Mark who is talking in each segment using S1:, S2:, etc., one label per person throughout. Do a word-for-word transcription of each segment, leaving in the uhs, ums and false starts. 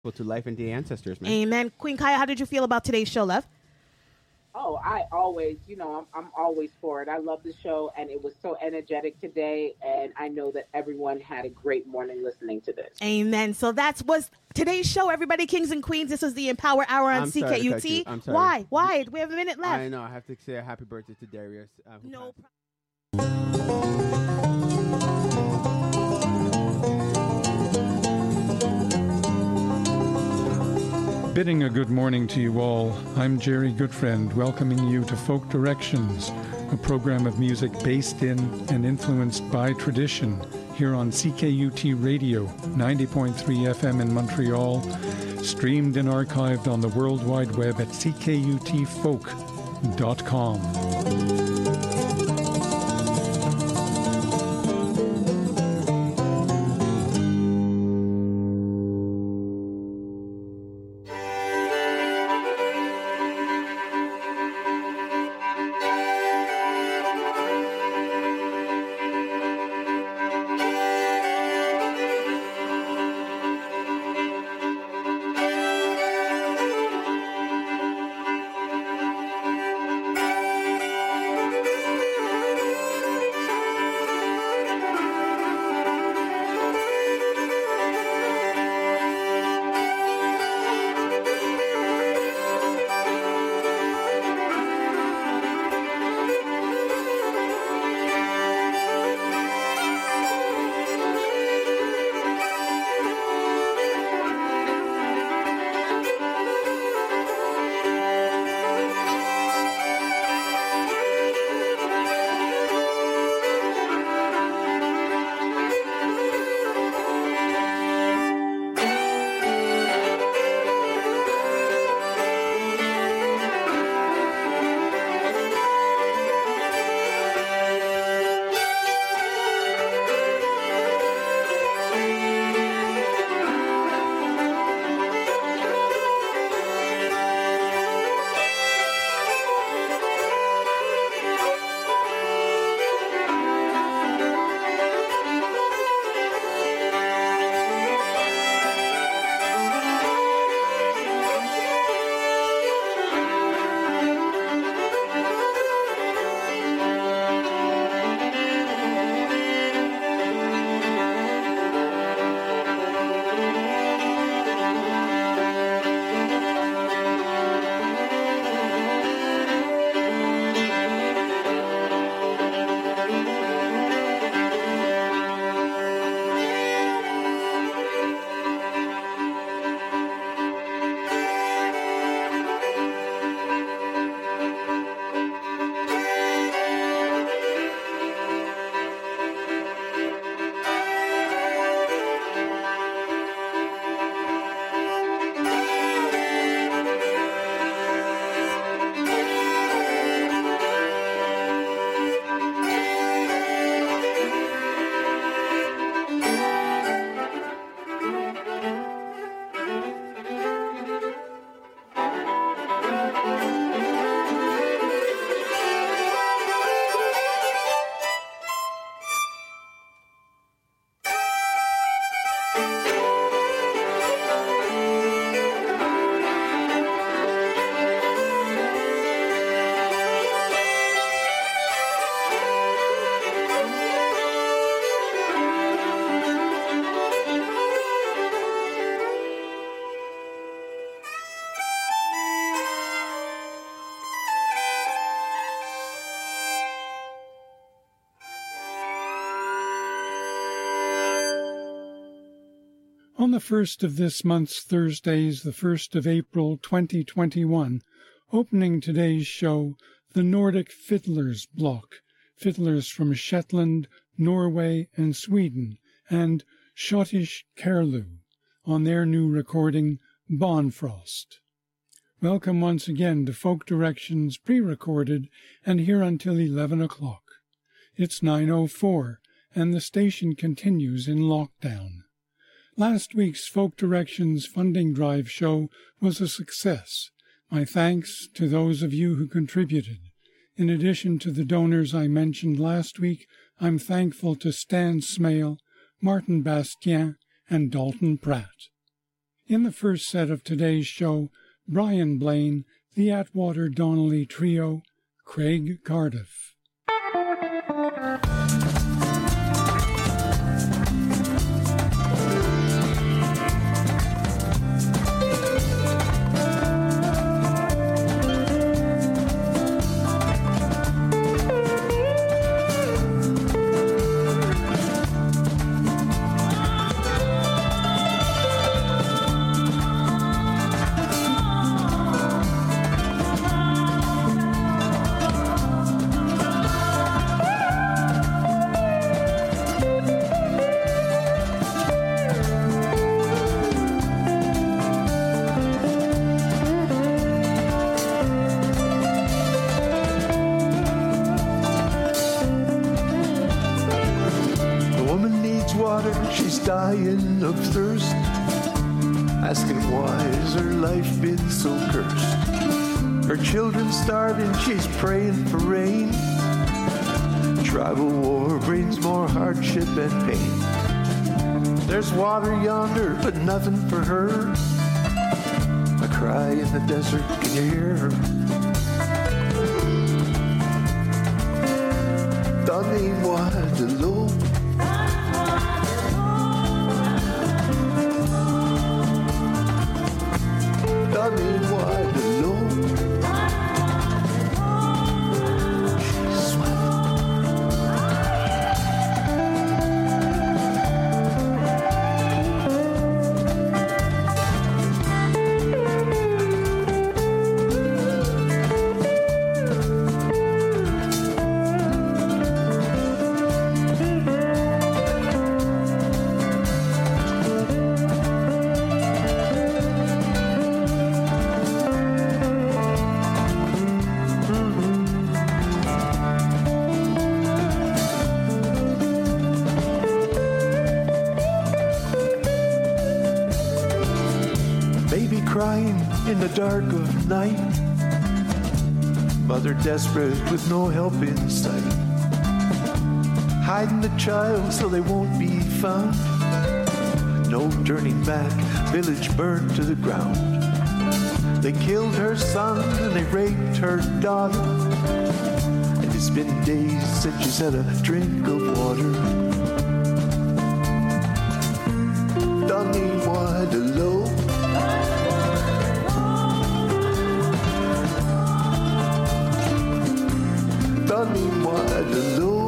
S1: To life and the ancestors, man.
S2: Amen. Queen Kaya, how did you feel about today's show, love?
S3: Oh, I always, you know, I'm, I'm always for it. I love the show, and it was so energetic today, and I know that everyone had a great morning listening to this.
S2: Amen. So that was today's show, everybody, kings and queens. This was the Empower Hour on
S1: I'm
S2: C K U T.
S1: I'm sorry.
S2: Why? Why? We have a minute left.
S1: I know. I have to say a happy birthday to Darius. Uh,
S2: no problem.
S4: Bidding a good morning to you all, I'm Jerry Goodfriend, welcoming you to Folk Directions, a program of music based in and influenced by tradition, here on C K U T Radio, ninety point three F M in Montreal, streamed and archived on the World Wide Web at c k u t folk dot com. On the first of this month's Thursdays, the first of April, twenty twenty-one, opening today's show, the Nordic Fiddlers Block, fiddlers from Shetland, Norway, and Sweden, and Schottish Kerlu, on their new recording, Bonfrost. Welcome once again to Folk Directions pre-recorded and here until eleven o'clock. It's nine oh four, and the station continues in lockdown. Last week's Folk Directions funding drive show was a success. My thanks to those of you who contributed. In addition to the donors I mentioned last week, I'm thankful to Stan Smale, Martin Bastien, and Dalton Pratt. In the first set of today's show, Brian Blaine, the Atwater Donnelly Trio, Craig Cardiff.
S5: Dying of thirst, asking why has her life been so cursed? Her children starving, she's praying for rain. Tribal war brings more hardship and pain. There's water yonder, but nothing for her. A cry in the desert, can you hear her? Donnez-moi de l'eau. Donnez-moi de l'eau. J'ai soif. In the dark of night, mother desperate with no help in sight, hiding the child so they won't be found. No turning back, village burned to the ground. They killed her son and they raped her daughter, and it's been days since she's had a drink of water. Donnez-moi de l'eau. Donnez-moi de l'eau.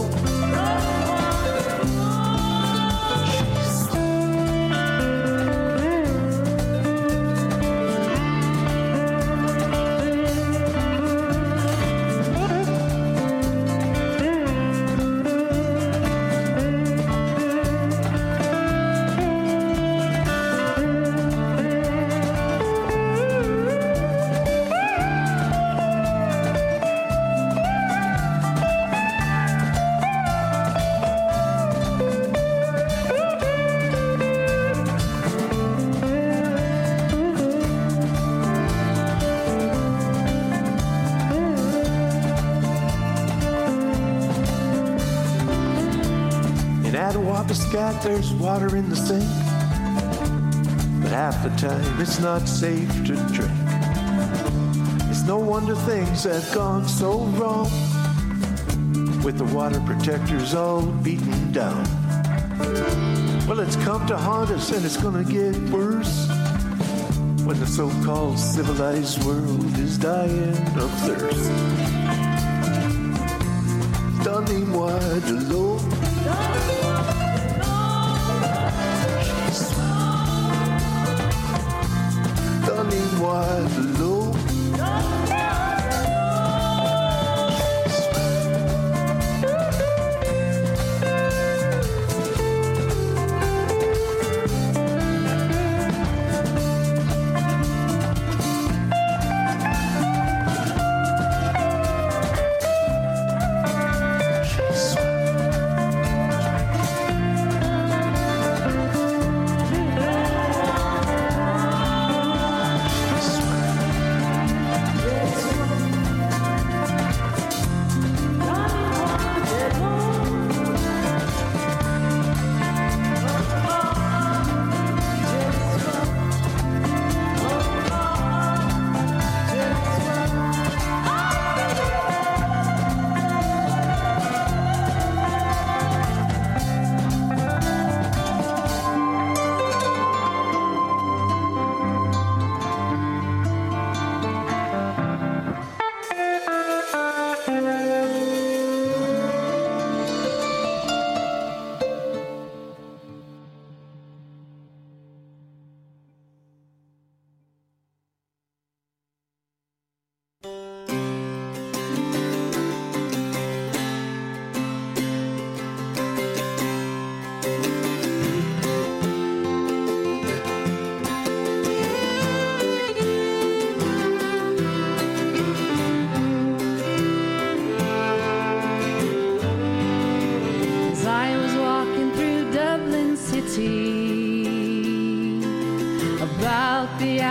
S5: There's water in the sink, but half the time it's not safe to drink. It's no wonder things have gone so wrong, with the water protectors all beaten down. Well, it's come to haunt us and it's gonna get worse when the so-called civilized world is dying of thirst. Donnez-moi de l'eau. Donnez-moi de l'eau.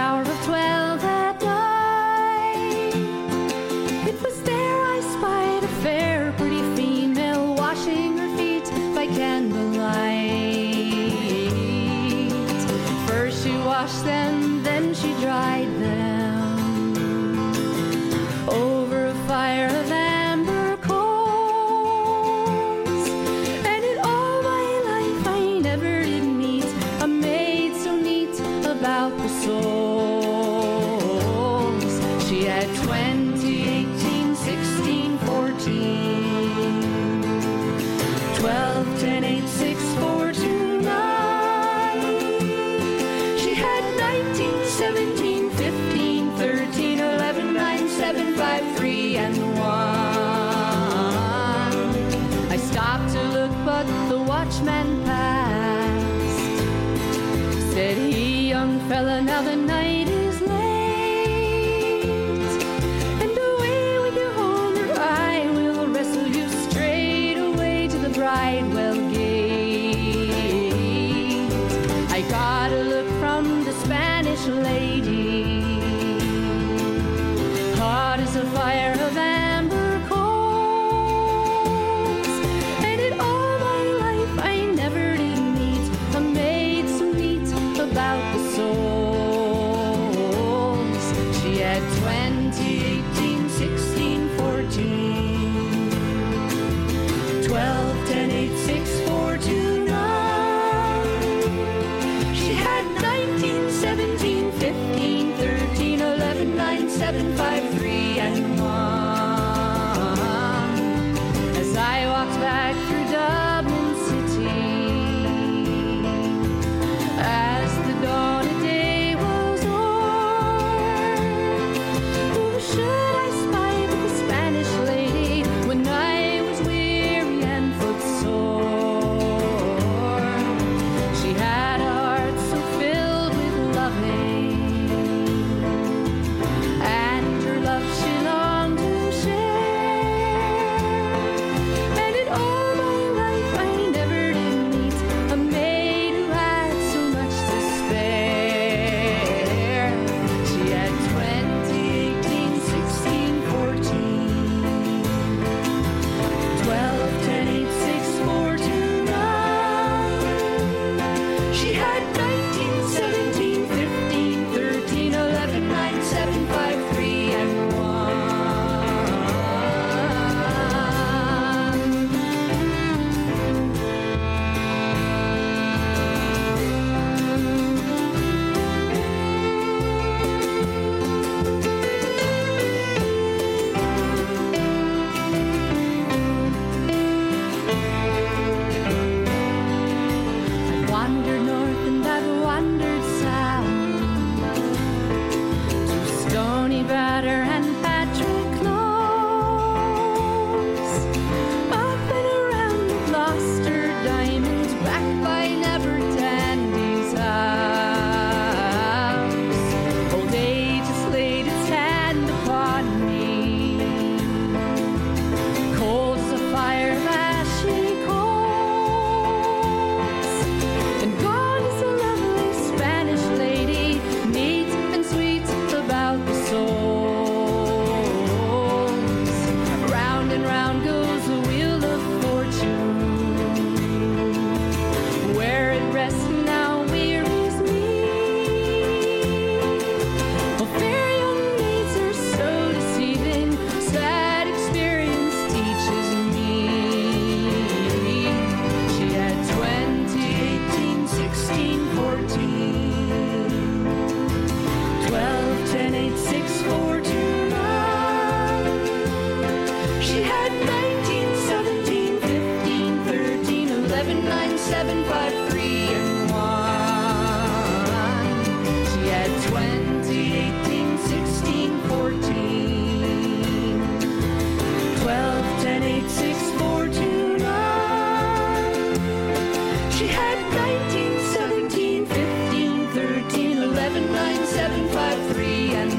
S6: hour of twelve at night. It was there I spied a fair, pretty female washing her feet by candlelight. First she washed them, then she dried them over a fire of amber coals. And in all my life I never did meet a maid so neat about the soles. She had twenty, eighteen, sixteen, fourteen, twelve, ten, eight, six, four, two, nine. She had nineteen, seventeen, fifteen, thirteen, eleven, nine, seven, five, three, and one. I stopped to look, but the watchman passed. Said he, young fella, now the night is late, and away with you home, or I will wrestle you straight away to the Bridewell gate. I got a look from the Spanish lady, hot as a fire of amber coals. And in all my life I never did meet a maid so neat about the soles. She had twenty, eighteen, sixteen, fourteen, twelve, ten, eight, six, four, two, nine. She had nineteen, seventeen, fifteen, thirteen, eleven, nine, seven, five, three, and one. As I walked back through Dublin City, as the dawn of day was o'er, who should I spy but the Spanish lady when I was weary and footsore? She had a heart so filled with loving, and her love she longed to share. And in all my life I never did meet a maid who had so much to spare. She had twenty, eighteen, sixteen, fourteen, twelve, ten, eight, six, four, two, nine. She had nineteen, seventeen, fifteen, thirteen, eleven, nine, seven, five, three, and one. I've wandered north and I've wandered south, to Stony Batter and Patrick Close, up and around the Gloucester Diamonds, back by Never Dandy's house. Old age has laid its hand upon me, cold as a fire of ashy coals. And gone is a lovely Spanish lady, neat and sweet about the soles. Round and round goes the wheel of fortune, where it rests now wearies me. Oh, fair young maids are so deceiving, sad experience teaches me. She had twenty, eighteen, sixteen, fourteen, twelve, ten, eight, six, four, two, nine. She had nineteen, seventeen, fifteen, thirteen, eleven, nine, seven, five, three, and one. She had twenty, eighteen, sixteen, fourteen, twelve, ten, eight, six, four, two, nine. She had nineteen, seventeen, fifteen, thirteen, eleven, nine, seven, five, three, and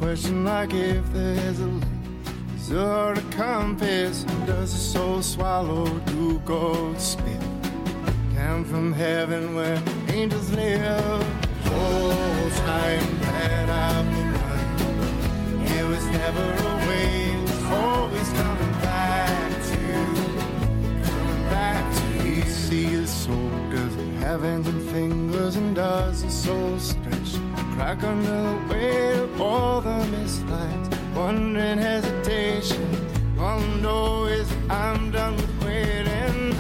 S7: question like if there's a is there a compass? Does the soul swallow do gold spit? Come from heaven where angels live. Whole time that I've been running, it was never a way. It was always coming back to, coming back to you. See the soul, does it have hands and fingers, and does the soul stretch, crack under the weight of all the missed lines? Wondering hesitation, all I know is I'm done with waiting.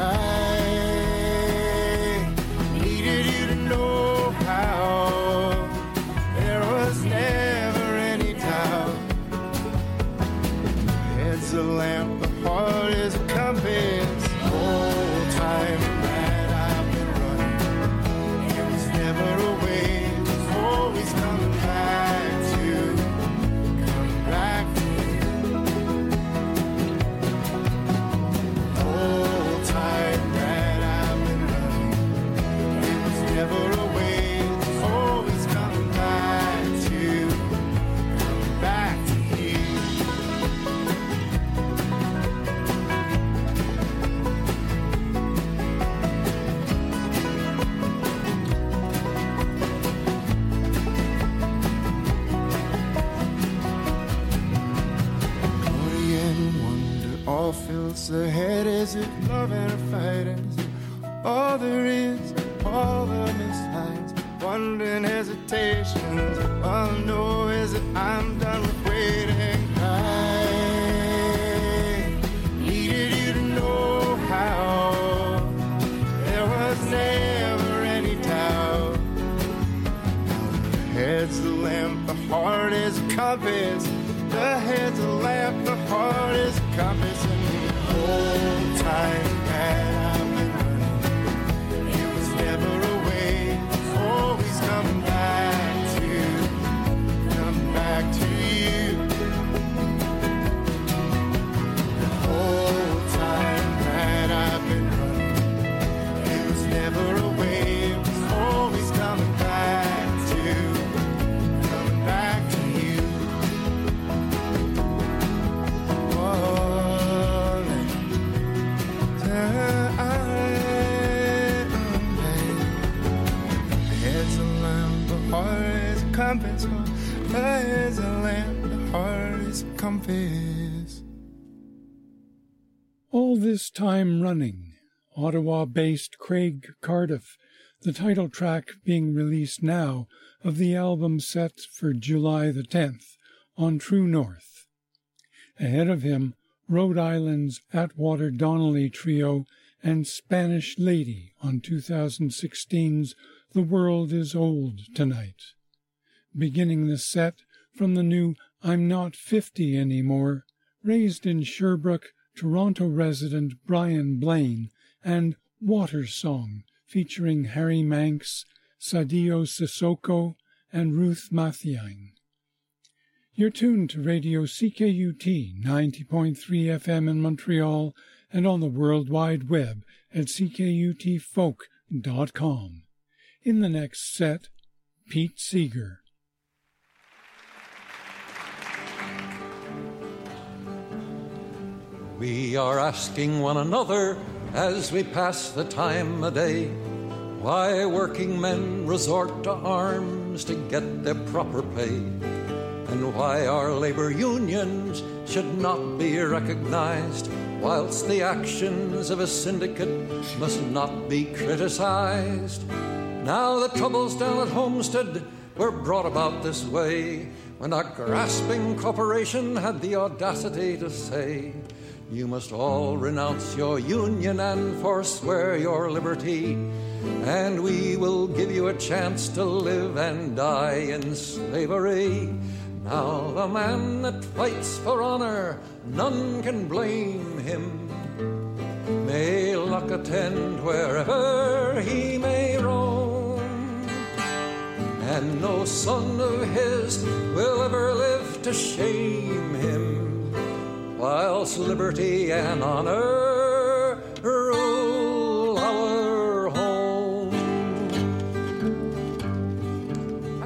S7: I needed you to know how there was never any doubt. The head's a lamp, the heart is a compass. Whole time that I've been running, it was never a way, it was always coming back to, coming back to you. Whole time that I've been running, it was never a way, it was always coming back to, coming back to you. Worry and wonder all fills the head. Is it love and a fight? And is it all there is? All the missed lines, wondering hesitations. All I know is that I'm done with waiting. I needed you to know how there was never any doubt. The head's the lamp, the heart is a compass. The head's a lamp, the heart is a compass. And the whole time that I've been running, it was never a way, it's always coming back to, coming back to you. The whole time that I've been running, it was never a way, it was always coming back to, coming back to you. Oh, head's a lamp, the heart is a compass. The head's a lamp, the heart is a compass.
S4: All This Time Running, Ottawa-based Craig Cardiff, the title track being released now of the album set for July the tenth on True North. Ahead of him, Rhode Island's Atwater Donnelly Trio and Spanish Lady on two thousand sixteen's The World Is Old Tonight. Beginning the set from the new I'm Not fifty Anymore, raised in Sherbrooke, Toronto resident Brian Blaine, and Water Song, featuring Harry Manx, Sadio Sissoko, and Ruth Mathiang. You're tuned to Radio C K U T ninety point three F M in Montreal and on the World Wide Web at c k u t folk dot com. In the next set, Pete Seeger.
S8: We are asking one another as we pass the time of day why working men resort to arms to get their proper pay, and why our labor unions should not be recognized, whilst the actions of a syndicate must not be criticized. Now the troubles down at Homestead were brought about this way, when a grasping corporation had the audacity to say, you must all renounce your union and forswear your liberty, and we will give you a chance to live and die in slavery. Now the man that fights for honor, none can blame him. May luck attend wherever he may roam, and no son of his will ever live to shame him, whilst liberty and honor rule our home. I have to confess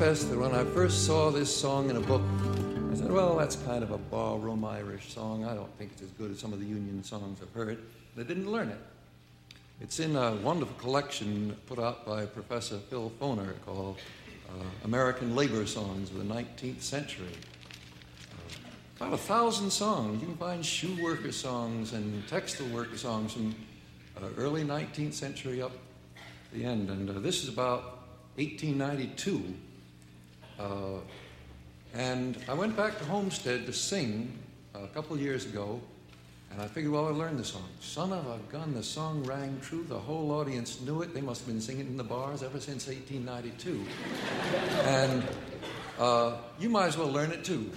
S8: confess that when I first saw this song in a book, I said, well, that's kind of a ballroom Irish song. I don't think it's as good as some of the Union songs I've heard. But I didn't learn it. It's in a wonderful collection put out by Professor Phil Foner called uh, American Labor Songs of the nineteenth Century. Uh, about a thousand songs. You can find shoe worker songs and textile worker songs from uh, early nineteenth century up to the end. And uh, this is about eighteen ninety-two. Uh, and I went back to Homestead to sing a couple of years ago, and I figured, well, I learned the song. Son of a gun, the song rang true. The whole audience knew it. They must have been singing it in the bars ever since eighteen ninety-two. And uh, you might as well learn it, too.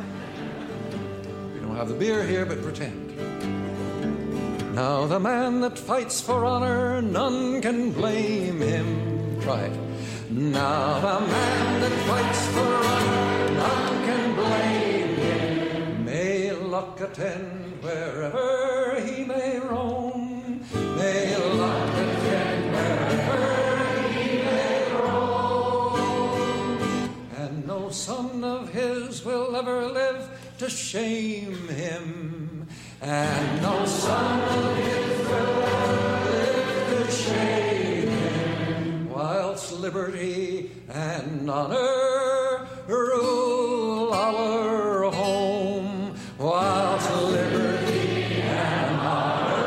S8: We don't have the beer here, but pretend. Now the man that fights for honor, none can blame him. Try it. Now the man that fights for honor, none can blame him. May luck attend wherever he may roam. May luck attend wherever he may roam. And no son of his will ever live to shame him. And no son of his will ever live to shame him. Whilst liberty and honor rule our home. Whilst liberty and honor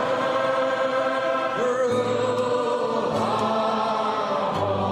S8: rule our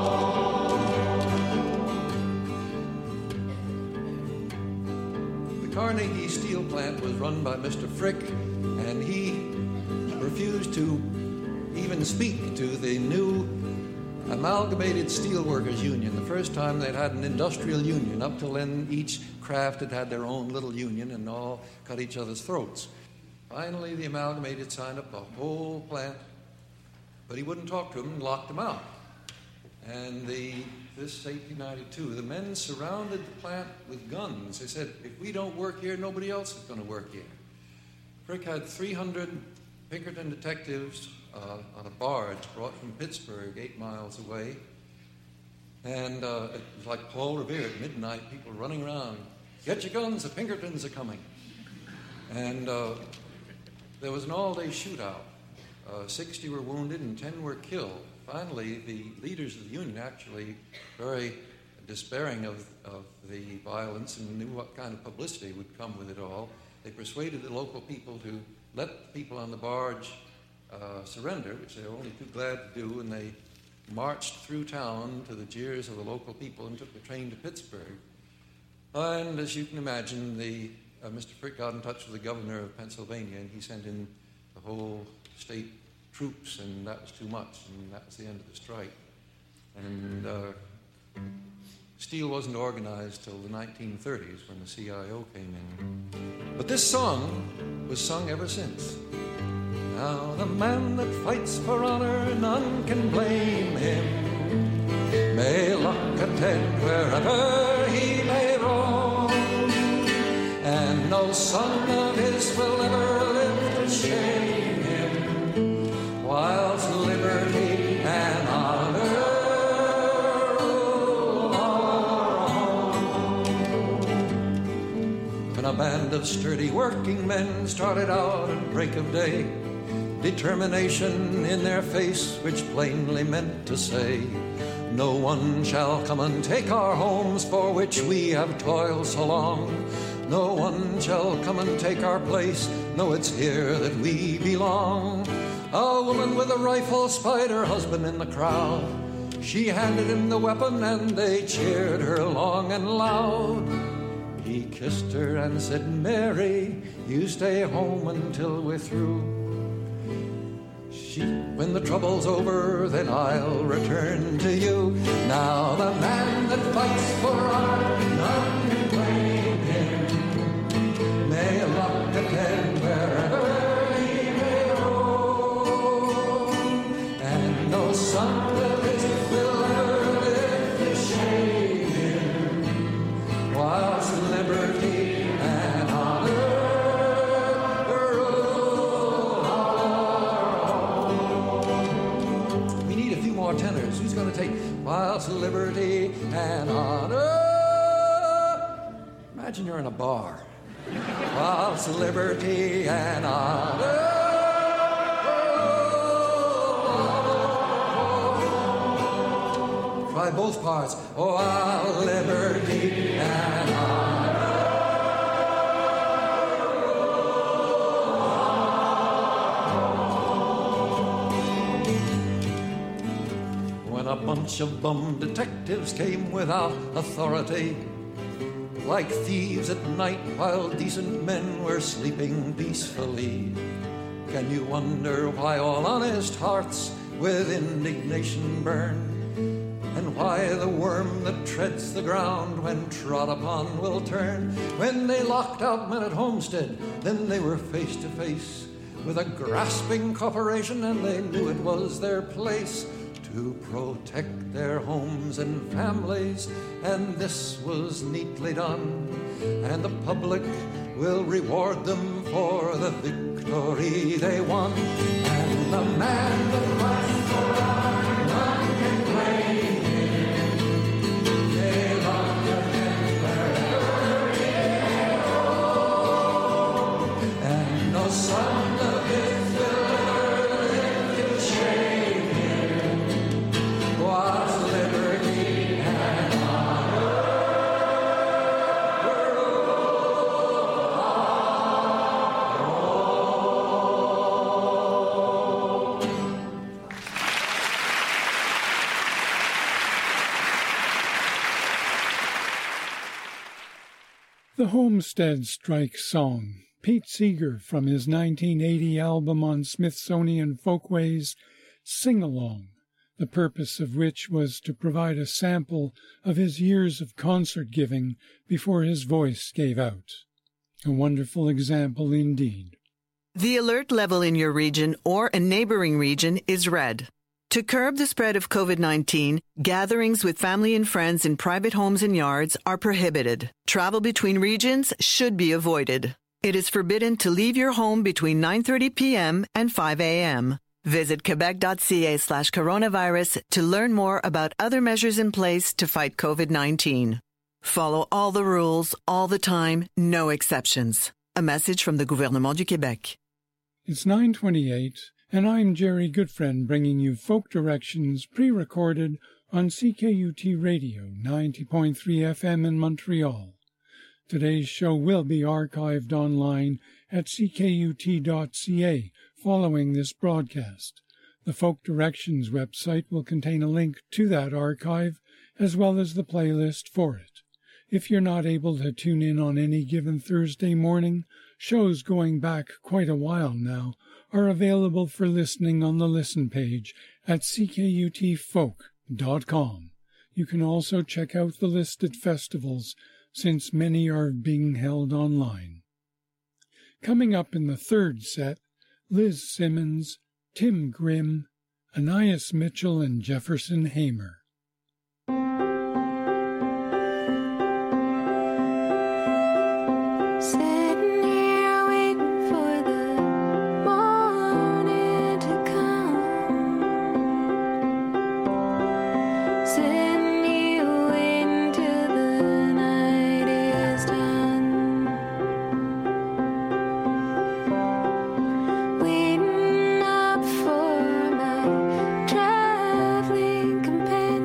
S8: home. The Carnegie Steel Plant was run by Mister Frick, and he refused to even speak to the new Amalgamated Steelworkers Union, the first time they'd had an industrial union. Up till then, each craft had had their own little union and all cut each other's throats. Finally, the Amalgamated signed up the whole plant, but he wouldn't talk to them and locked them out. And the this eighteen ninety-two, the men surrounded the plant with guns. They said, if we don't work here, nobody else is going to work here. Frick had three hundred Pinkerton detectives Uh, on a barge brought from Pittsburgh, eight miles away. And uh, it was like Paul Revere at midnight, people running around. Get your guns, the Pinkertons are coming. And uh, there was an all-day shootout. Uh, sixty were wounded and ten were killed. Finally, the leaders of the union, actually very despairing of, of the violence and knew what kind of publicity would come with it all, they persuaded the local people to let the people on the barge Uh, surrender, which they were only too glad to do, and they marched through town to the jeers of the local people and took the train to Pittsburgh. And as you can imagine, the uh, Mister Frick got in touch with the governor of Pennsylvania, and he sent in the whole state troops, and that was too much, and that was the end of the strike. And uh, steel wasn't organized till the nineteen thirties when the C I O came in. But this song was sung ever since. Now the man that fights for honor, none can blame him. May luck attend wherever he may roam. And no son of his will ever live to shame him. Whilst liberty and honor rule our home. When a band of sturdy working men started out at break of day, determination in their face, which plainly meant to say, no one shall come and take our homes for which we have toiled so long. No one shall come and take our place. No, it's here that we belong. A woman with a rifle spied her husband in the crowd. She handed him the weapon and they cheered her long and loud. He kissed her and said, Mary, you stay home until we're through. She, when the trouble's over, then I'll return to you. Now the man that fights for honor, none can blame him. May luck attend wherever he may roam. And no son of his will ever live to shame him. Whilst liberty and honor tenors, who's going to take whilst liberty and honor Imagine you're in a bar. Whilst liberty and honor. Try both parts. Oh, while liberty and honor. When a bunch of bum detectives came without authority, like thieves at night while decent men were sleeping peacefully. Can you wonder why all honest hearts with indignation burn? And why the worm that treads the ground when trod upon will turn? When they locked out men at Homestead, then they were face to face with a grasping corporation, and they knew it was their place to protect their homes and families, and this was neatly done, and the public will reward them for the victory they won. And the man that fights for honor, none can blame him. They love him wherever he goes, and no son of his will ever lift his shame him. Was liberty and honor.
S4: The Homestead Strike Song, Pete Seeger from his nineteen eighty album on Smithsonian Folkways, Sing Along, the purpose of which was to provide a sample of his years of concert giving before his voice gave out. A wonderful example indeed.
S9: The alert level in your region or a neighboring region is red. To curb the spread of COVID nineteen, gatherings with family and friends in private homes and yards are prohibited. Travel between regions should be avoided. It is forbidden to leave your home between nine thirty p.m. and five a.m. Visit quebec.ca slash coronavirus to learn more about other measures in place to fight COVID nineteen. Follow all the rules, all the time, no exceptions. A message from the Gouvernement du Québec.
S4: It's nine twenty-eight, and I'm Jerry Goodfriend bringing you Folk Directions pre-recorded on C K U T Radio, ninety point three F M in Montreal. Today's show will be archived online at c k u t dot c a following this broadcast. The Folk Directions website will contain a link to that archive as well as the playlist for it. If you're not able to tune in on any given Thursday morning, shows going back quite a while now are available for listening on the listen page at c k u t folk dot com. You can also check out the listed festivals, since many are being held online. Coming up in the third set, Liz Simmons, Tim Grimm, Anais Mitchell, and Jefferson Hamer.
S6: Sitting here waiting for the morning to come. Sitting here waiting till the night is done. Waiting up for my traveling companion.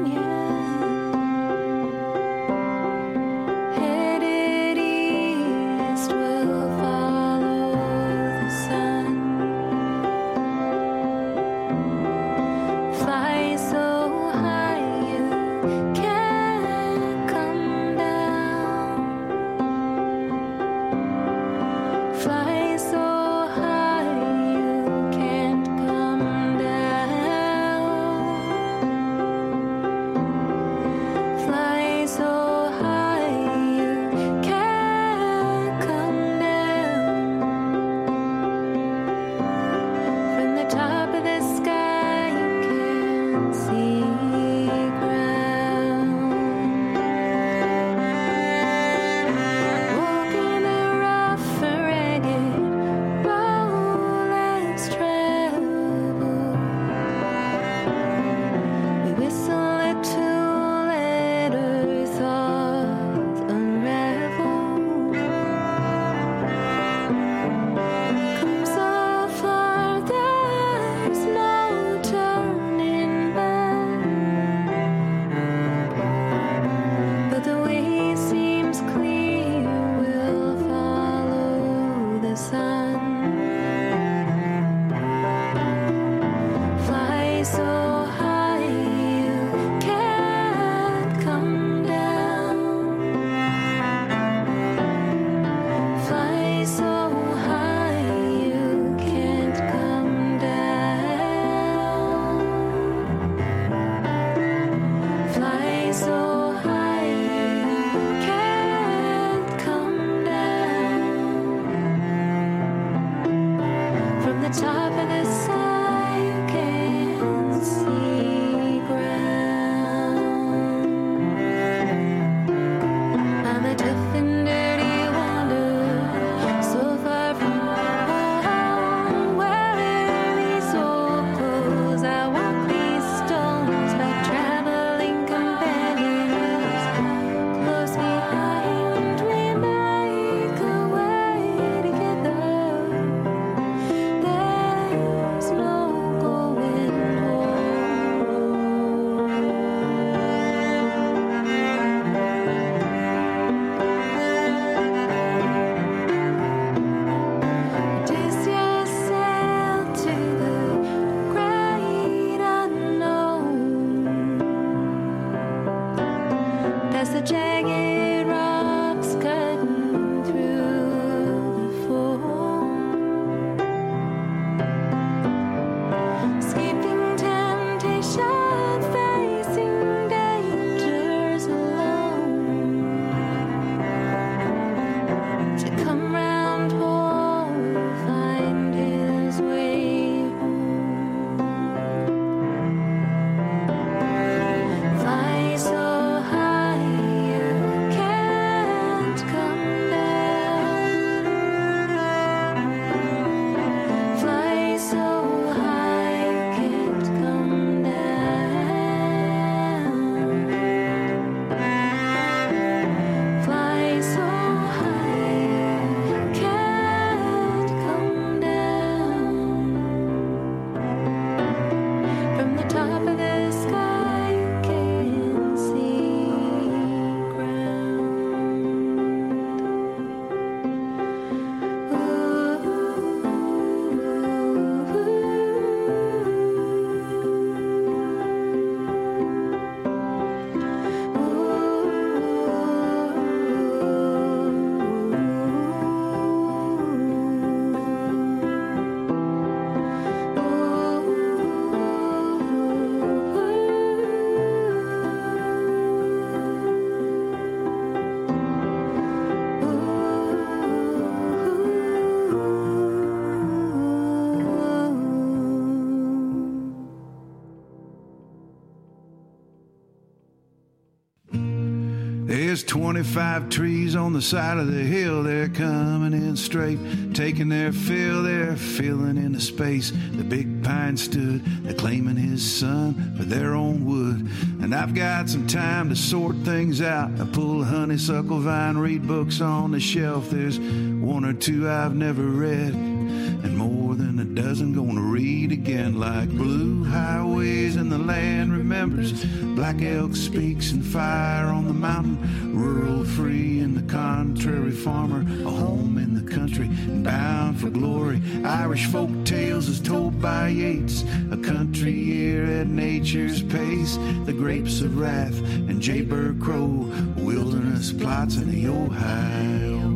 S10: twenty-five trees on the side of the hill. They're coming in straight, taking their fill. They're filling into space. The big pine stood, they're claiming his son for their own wood. And I've got some time to sort things out. I pull a honeysuckle vine, read books on the shelf. There's one or two I've never read, and more than a dozen gonna read again, like Blue Highways and the Land Remembers, Black Elk Speaks and Fire on the Mountain, Rural Free and the Contrary Farmer, A Home in the Country and Bound for Glory, Irish Folk Tales as told by Yeats, A Country Year at Nature's Pace, The Grapes of Wrath and J. Burr Crow, Wilderness Plots in the Ohio.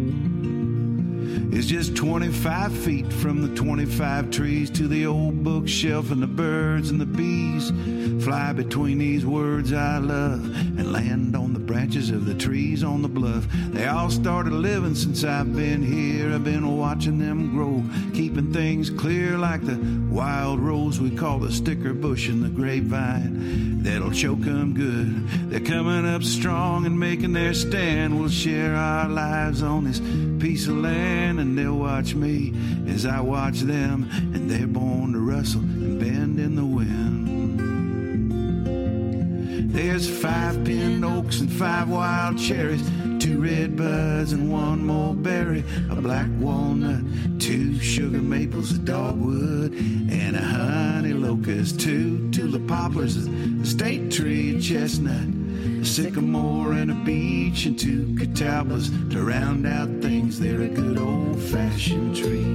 S10: It's just twenty-five feet from the twenty-five trees to the old bookshelf, and the birds and the bees fly between these words I love and land on the branches of the trees on the bluff. They all started living since I've been here. I've been watching them grow, keeping things clear like the wild rose we call the sticker bush in the grapevine. That'll choke them good. They're coming up strong and making their stand. We'll share our lives on this piece of land, and they'll watch me as I watch them, and they're born to rustle and bend in the wind. There's five pin oaks and five wild cherries, two red buds and one mulberry, a black walnut, two sugar maples, a dogwood, and a honey locust, two tulip poplars, a state tree, a chestnut, a sycamore and a beech, and two catalpas to round out things. They're a good old-fashioned tree.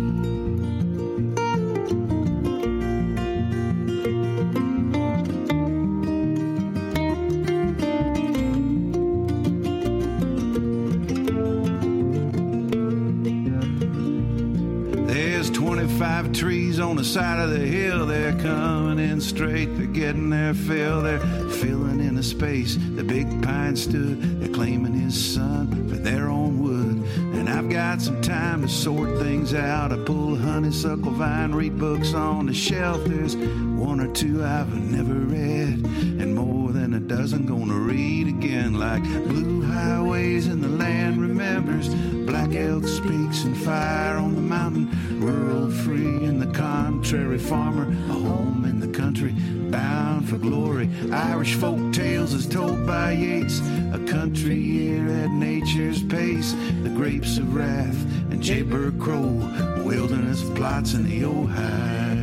S10: twenty-five trees on the side of the hill. They're coming in straight, they're getting their fill. They're filling in the space. The big pine stood, they're claiming his son for their own wood. And I've got some time to sort things out. I pull a honeysuckle vine, read books on the shelf. There's one or two I've never read, and more than a dozen gonna read again, like Blue Highways and the Land Remembers, Black Elk Speaks and Fire on the Mountain, Rural Free and the Contrary Farmer, A Home in the Country, Bound for Glory, Irish Folk Tales as told by Yeats, A Country Year at Nature's Pace, The Grapes of Wrath and J. Burr Crow, Wilderness Plots in the Ohio.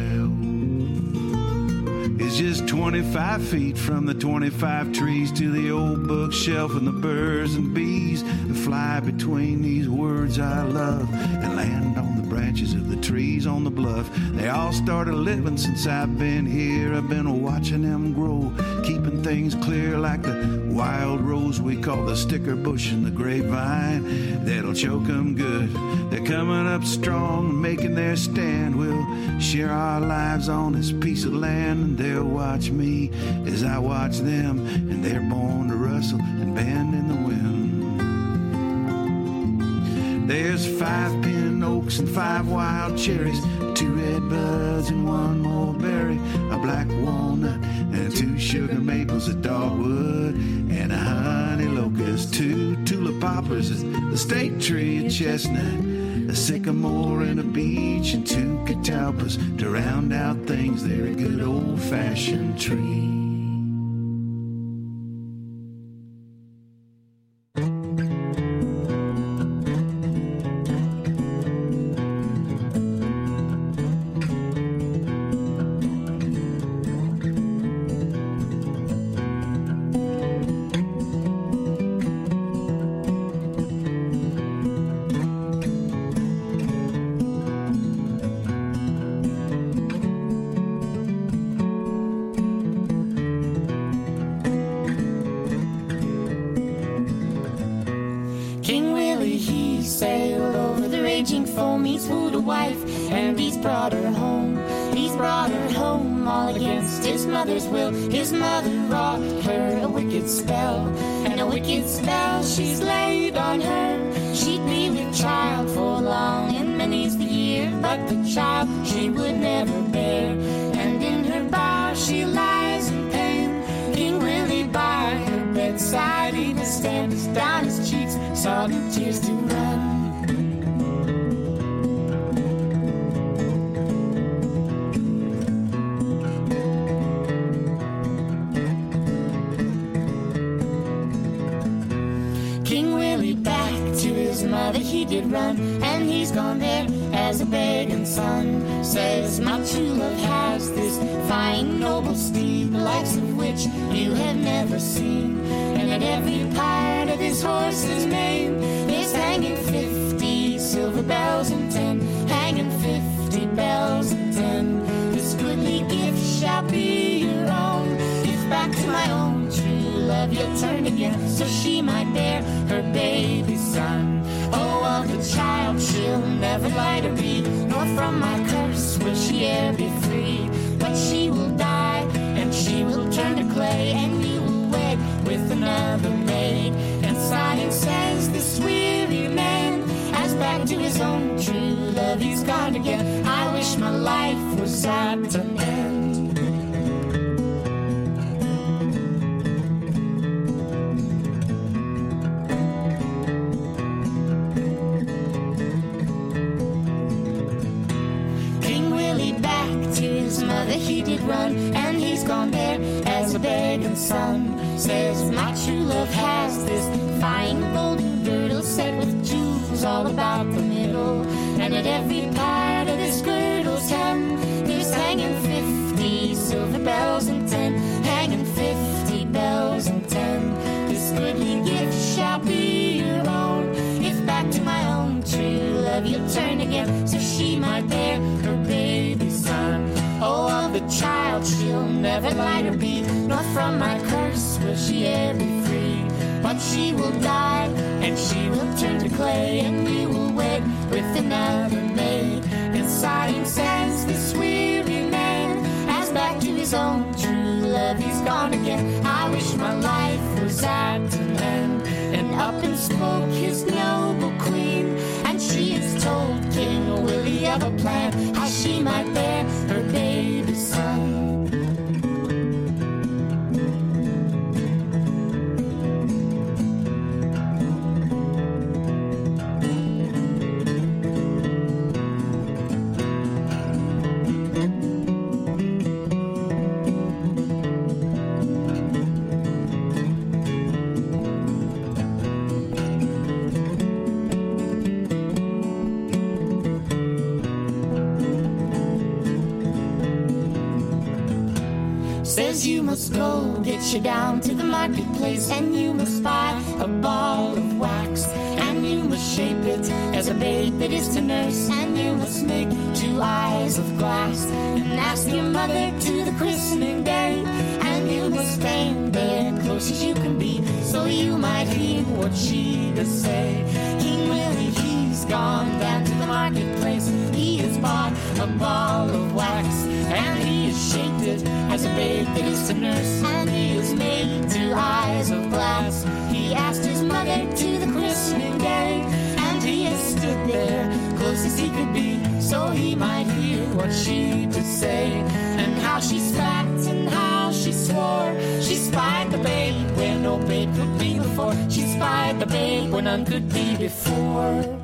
S10: It's just twenty-five feet from the twenty-five trees to the old bookshelf, and the birds and bees that fly between these words I love and land on the branches of the trees on the bluff. They all started living since I've been here. I've been watching them grow, keeping things clear like the wild rose we call the sticker bush in the grapevine. That'll choke them good. They're coming up strong and making their stand. We'll share our lives on this piece of land, and they'll watch me as I watch them, and they're born to rustle and bend in the wind. There's five pin oaks and five wild cherries, two red buds and one mulberry, a black walnut and two sugar maples, a dogwood and a honey locust, two tulip poplars, a state tree, a chestnut, a sycamore and a beech, and two catalpas to round out things. They're a good old-fashioned tree.
S11: His mother wrought her a wicked spell, and a wicked spell she's laid on her. She'd be with child for long, and many's the year, but the child she would never bear. And in her bower she lies in pain. King Willie by her bedside he will stand, down his cheeks, starting tears to run. King Willie back to his mother he did run, and he's gone there as a begging son. Says my true love has this fine noble steed, the likes of which you have never seen. And at every part of his horse's mane there's hanging fifty silver bells and ten, hanging fifty bells and ten. This goodly gift shall be your own, if back to my own true love you'll turn again, so she might bear her baby son. Oh, of the child she'll never light or be, nor from my curse will she e'er be free. But she will die, and she will turn to clay, and you will wed with another maid. And sighing says this weary man, as back to his own true love he's gone again. I wish my life was at an end. He did run, and he's gone there as a begging son. Says my true love has this fine golden girdle set with jewels all about the middle, and at every part of this girdle's hem there's hanging fifty silver bells and ten, hanging fifty bells and ten. This goodly gift shall be your own, if back to my own true love you'll turn again, so she might bear her baby son. Oh, of the child she'll never light or be, nor from my curse will she e'er be free. But she will die, and she will turn to clay, and you will wed with another maid. And sighing says this weary man, as back to his own true love he's gone again. I wish my life was at an end. And up and spoke his noble queen, and she has told King Willie of a plan, how she might bear her baby son. Says you must go, get you down to the marketplace, and you must buy a ball of wax, and you must shape it as a babe that is to nurse, and you must make two eyes of glass, and ask your mother to the christening day, and you must stand there close as you can be, so you might hear what she does say. King Willie, he's gone down to the marketplace, he has bought a ball of wax, and he has shaped it as a babe that is to nurse, and he has made two eyes of glass. He asked his mother to the christening day, and he has stood there close as he could be, so he might hear what she did say, and how she spat and how she swore. She spied the babe where no babe could be before. She spied the babe where none could be before.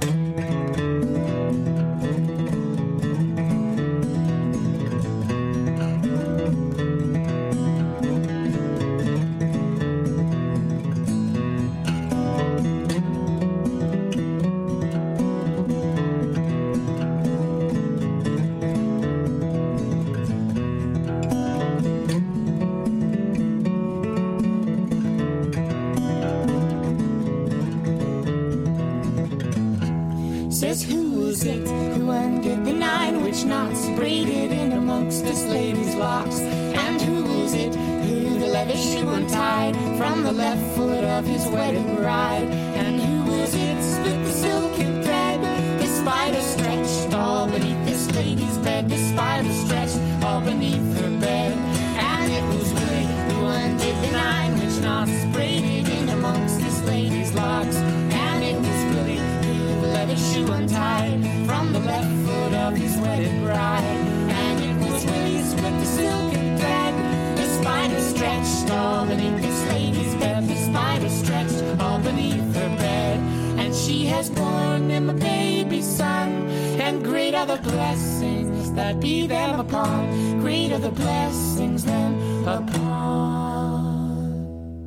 S11: Says who was it who undid the nine witch knots, braided in amongst this lady's locks? And who was it who the leather shoe untied from the left foot of his wedded bride? And who was it split the silken thread, this spider stretched all beneath this lady's bed, this spider stretched all beneath her bed? And it was Willie who undid the nine witch knots, braided in amongst this lady's locks. And it was Willie who the leather shoe untied from the left foot of his wedded bride. And it was Willie split the silken thread, the spider stretched all beneath this lady's bed, the spider stretched all down beneath her bed, and she has borne him a baby son. And great are the blessings that be them upon, great are the blessings them upon.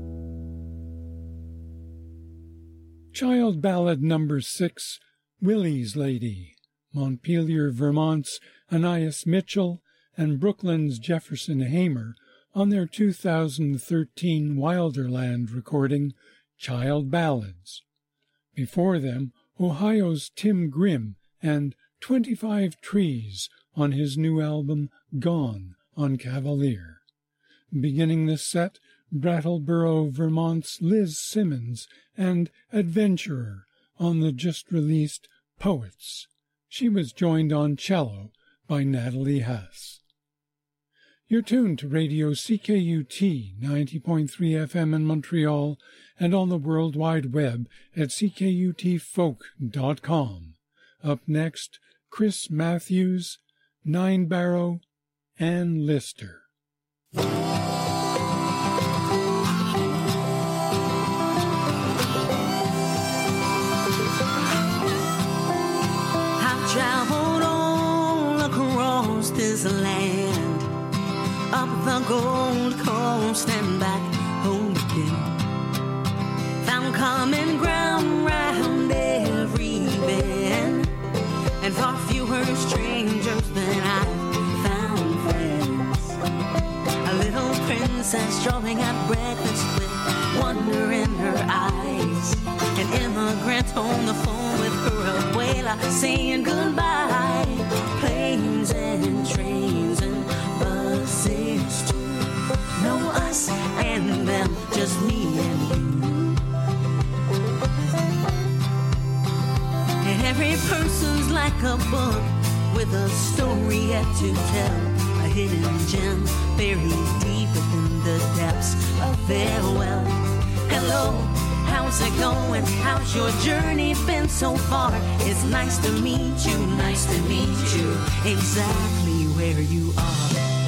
S4: Child Ballad Number Six, Willie's Lady, Montpelier, Vermont's Anais Mitchell and Brooklyn's Jefferson Hamer on their two thousand thirteen Wilderland recording, Child Ballads. Before them, Ohio's Tim Grimm and twenty-five Trees on his new album, Gone, on Cavalier. Beginning the set, Brattleboro, Vermont's Liz Simmons and Adventurer on the just-released Poets. She was joined on cello by Natalie Haas. You're tuned to Radio C K U T ninety point three F M in Montreal and on the World Wide Web at c k u t folk dot com. Up next, Chris Matthews, Nine Barrow, Ann Lister.
S12: I've traveled all across this land, up the Gold Coast and back home again. Found common ground round every bend, and far fewer strangers than I found friends. A little princess strolling at breakfast with wonder in her eyes. An immigrant on the phone with her abuela saying goodbye. Planes and trains and buses too. No us and them, just me and you. And every person's like a book with a story yet to tell. A hidden gem buried deep within the depths of their well. Hello, how's it going? How's your journey been so far? It's nice to meet you, nice to meet you, exactly where you are.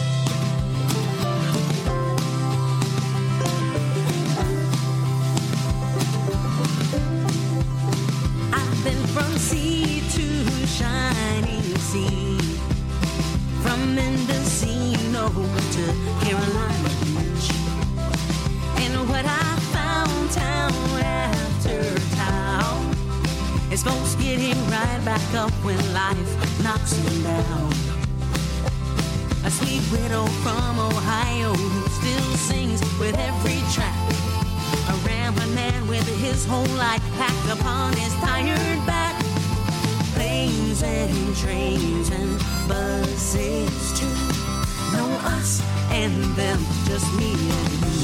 S12: I've been from sea to shining sea, from Mendocino to Carolina Beach. And what I found town after town is folks getting right back up when life knocks them down. A sweet widow from Ohio who still sings with every track. A rambling man with his whole life packed upon his tired back. Planes and trains and buses too. No us and them, just me and you.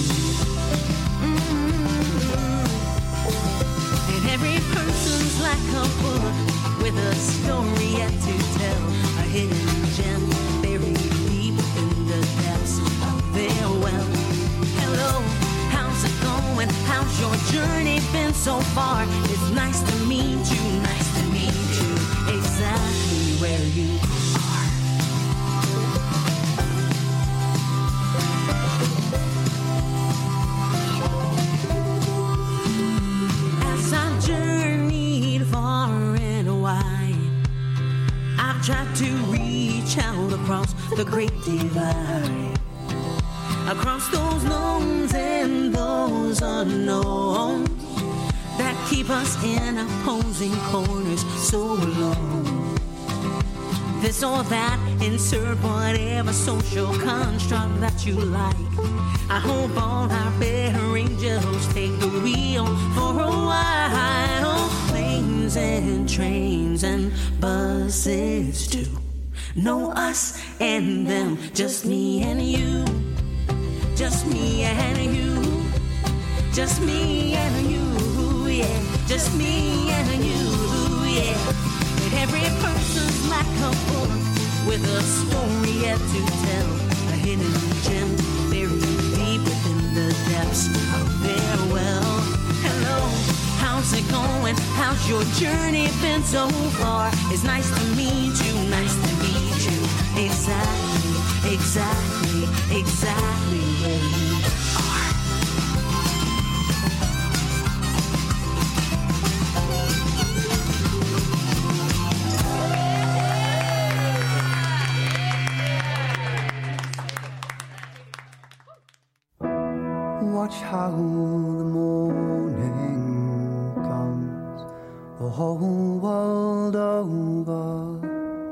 S12: Mm-hmm. And every person's like a book with a story yet to tell. A hidden gem buried deep in the depths of their well. Hello, how's it going? How's your journey been so far? It's nice to meet you, nice to meet you, exactly where you are. As I've journeyed far and wide, I've tried to reach out across the great divide. Across those knowns and those unknowns that keep us in opposing corners so alone. This or that, insert whatever social construct that you like. I hope all our better angels take the wheel for a while. Planes and trains and buses too. No us and them, just me and you. Just me and you, just me and you, yeah. Just me and you, yeah. And every person's like a book with a story yet to tell. A hidden gem buried deep within the depths of their well. Hello, how's it going? How's your journey been so far? It's nice to meet you, nice to meet you, exactly, exactly, exactly where you are.
S13: how the morning comes, the whole world over,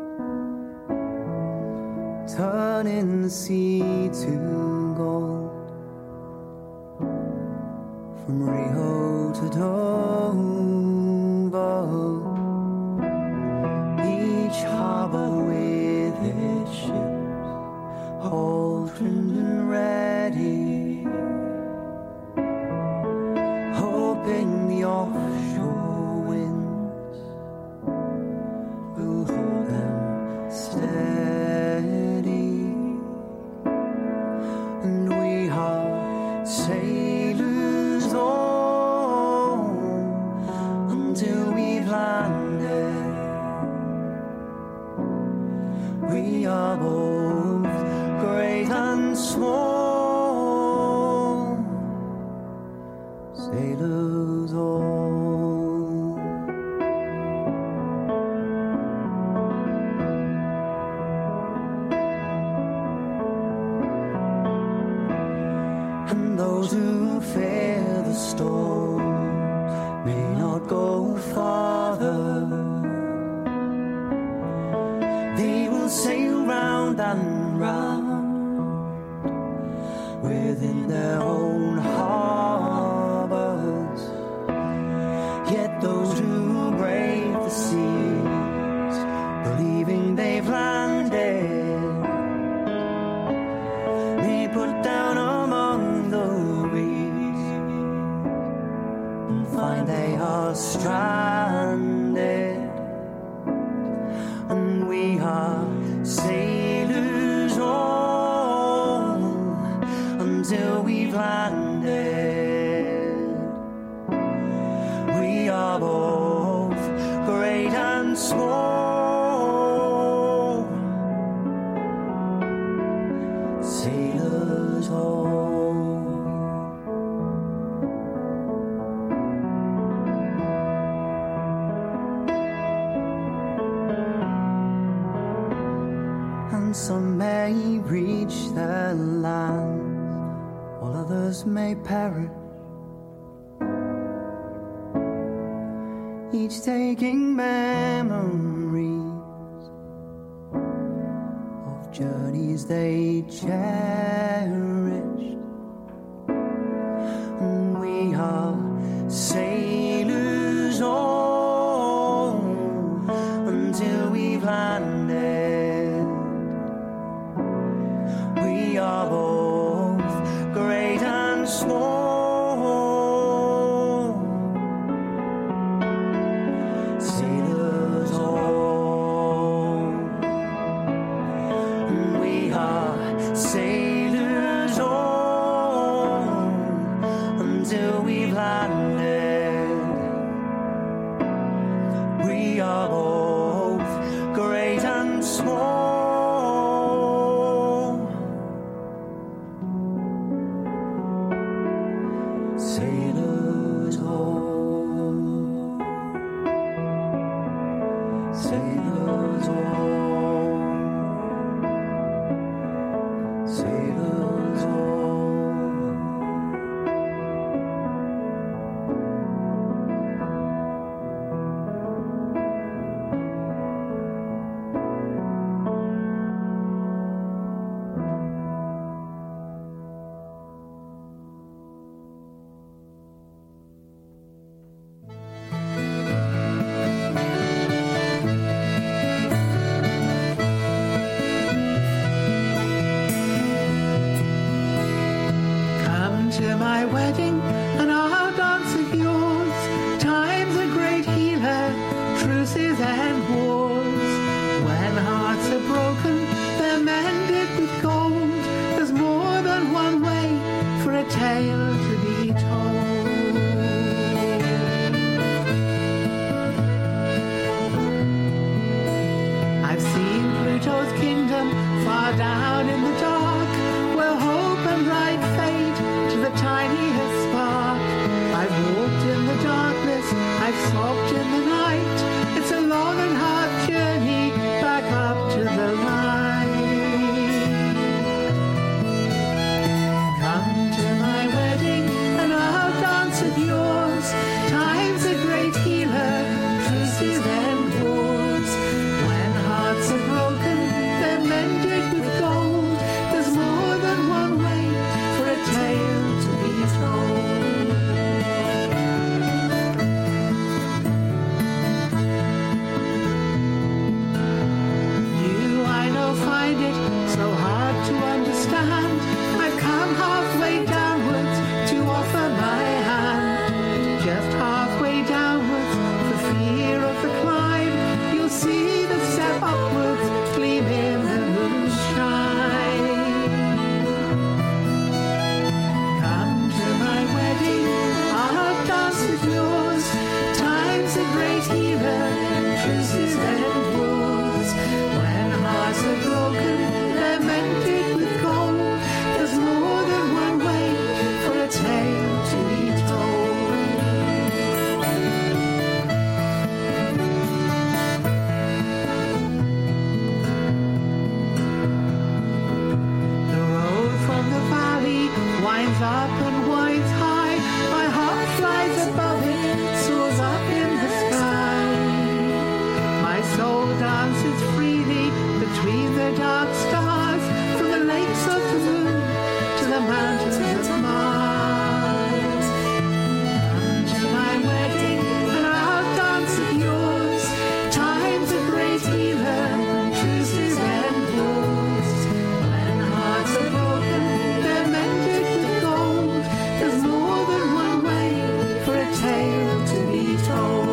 S13: turning the sea to gold, from Rio to Dover, each harbor with its ships, all trimmed and ready, hoping the offshore winds will hold them steady. And we are sailors all until we've landed. We are both great and small, sailors all. And those who fear the storm may not go farther. They will sail round and round within their own harbors. Yet those who brave the seas, believing they've landed, may put down among the reefs and find they are stranded. And we are sailors all until we've landed. We are both great and small, sailors all. And some may reach their land, while others may perish, each taking memories of journeys they cherished. And we are sailors all until we've landed. We are both great and small, sailors all. And we are sailors all until we've landed. We are both great and small, sailors all, sailors all, sailors all.
S14: Come to my wedding and I'll dance with yours. Time's a great healer, truces and wars. When hearts are broken, they're mended with gold. There's more than one way for a tale to be told. I've seen Pluto's kingdom far down in the dark, where hope and light fade to the tiniest spark. I've walked in the darkness, I've sobbed in the night. It's a long and hard journey back up to the light. Come to my wedding soul dances freely between the dark stars, from the lakes of the moon to the mountains of Mars. Come to my wedding and I'll dance with yours. Time's a great healer, truces and wars. When hearts are broken, they're mended with gold. There's more than one way for a tale to be told.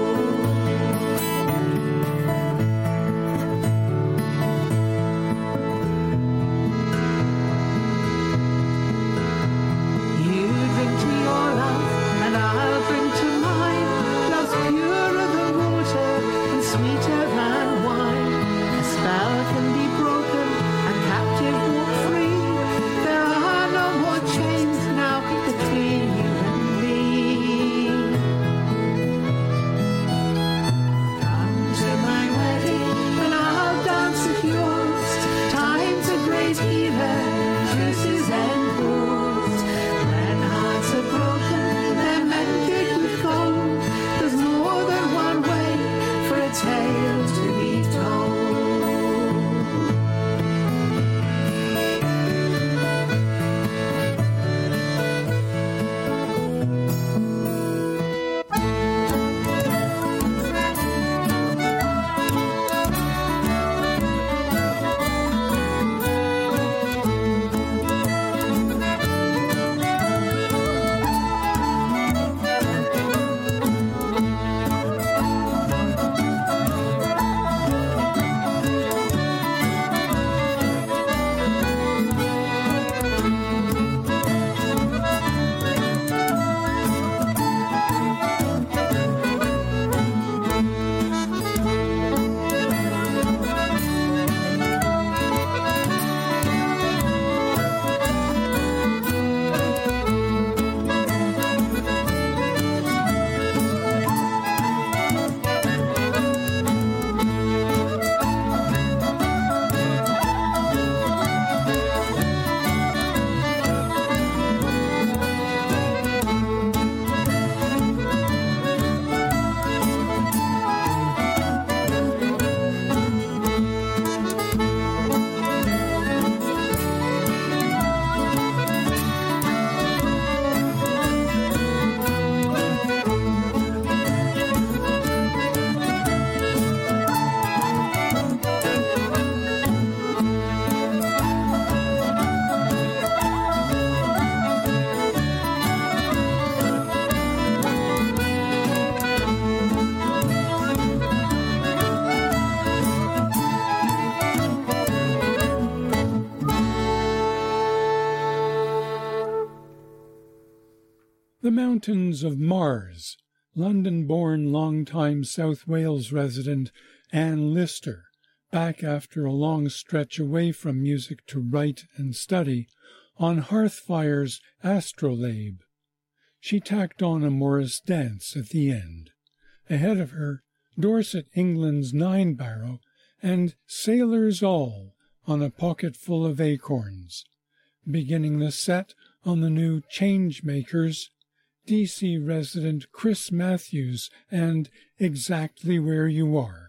S4: The Mountains of Mars, London-born long-time South Wales resident Anne Lister, back after a long stretch away from music to write and study, on Hearthfire's Astrolabe. She tacked on a Morris dance at the end. Ahead of her, Dorset, England's Nine Barrow, and Sailors All on a Pocket Full of Acorns. Beginning the set on the new Changemakers, D C resident Chris Matthews and Exactly Where You Are.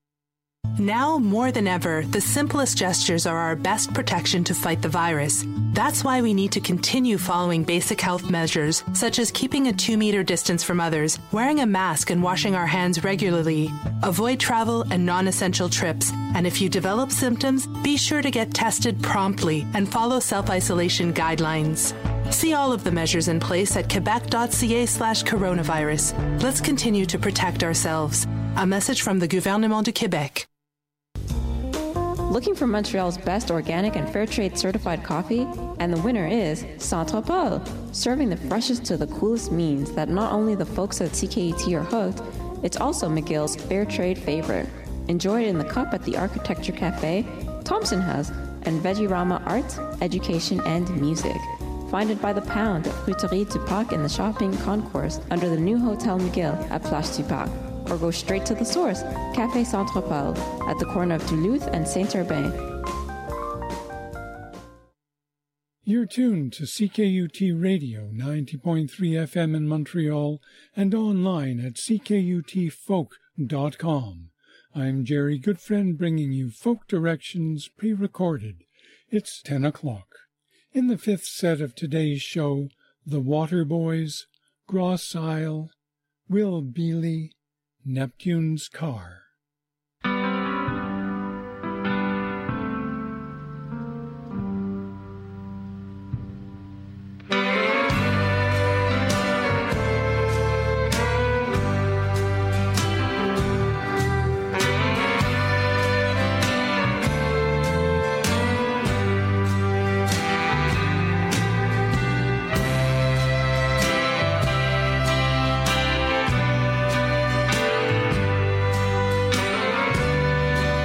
S15: Now more than ever, the simplest gestures are our best protection to fight the virus. That's why we need to continue following basic health measures, such as keeping a two-meter distance from others, wearing a mask and washing our hands regularly. Avoid travel and non-essential trips, and if you develop symptoms, be sure to get tested promptly and follow self-isolation guidelines. See all of the measures in place at quebec.ca slash coronavirus. Let's continue to protect ourselves. A message from the Gouvernement du Québec.
S16: Looking for Montreal's best organic and fair trade certified coffee? And the winner is Centropole. Serving the freshest to the coolest means that not only the folks at C K U T are hooked, it's also McGill's fair trade favorite. Enjoy it in the cup at the Architecture Cafe, Thompson House, and Vegirama Arts, Education, and Music. Find it by the pound at Fruiterie du Parc in the shopping concourse under the new Hotel McGill at Place du Parc. Or go straight to the source, Café Centropole, at the corner of Duluth and Saint-Urbain.
S4: You're tuned to C K U T Radio, ninety point three F M in Montreal, and online at c k u t folk dot com. I'm Jerry Goodfriend bringing you folk directions pre-recorded. It's ten o'clock. In the fifth set of today's show, The Waterboys, Gross Isle, Will Bealey, Neptune's Car.